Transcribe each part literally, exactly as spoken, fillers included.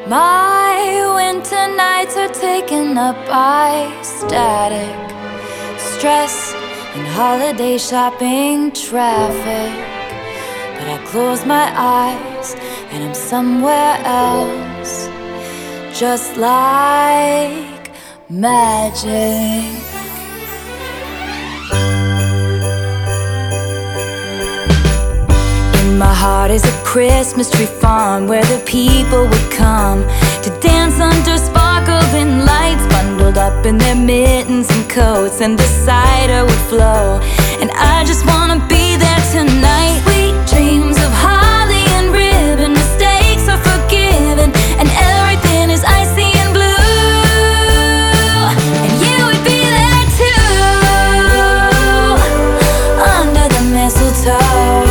My winter nights are taken up by static, stress, and holiday shopping traffic. But I close my eyes and I'm somewhere else, just like magic. My heart is a Christmas tree farm where the people would come to dance under sparkling lights, bundled up in their mittens and coats, and the cider would flow. And I just wanna be there tonight. Sweet dreams of holly and ribbon, mistakes are forgiven, and everything is icy and blue. And you would be there too, under the mistletoe,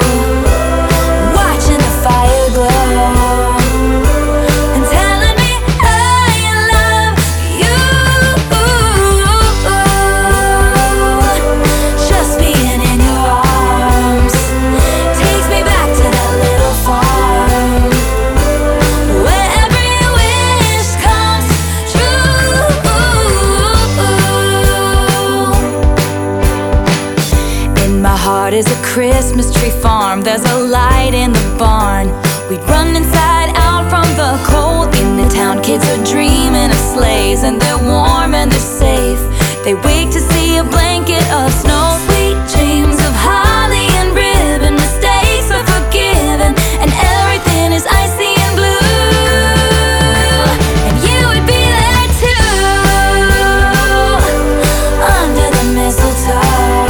is a Christmas tree farm. There's a light in the barn. We'd run inside out from the cold. In the town, kids are dreaming of sleighs, and they're warm and they're safe. They wake to see a blanket of snow. Sweet dreams of holly and ribbon, mistakes are forgiven, and everything is icy and blue. And you would be there too, under the mistletoe,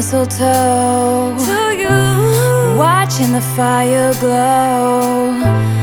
mistletoe, to you, watching the fire glow.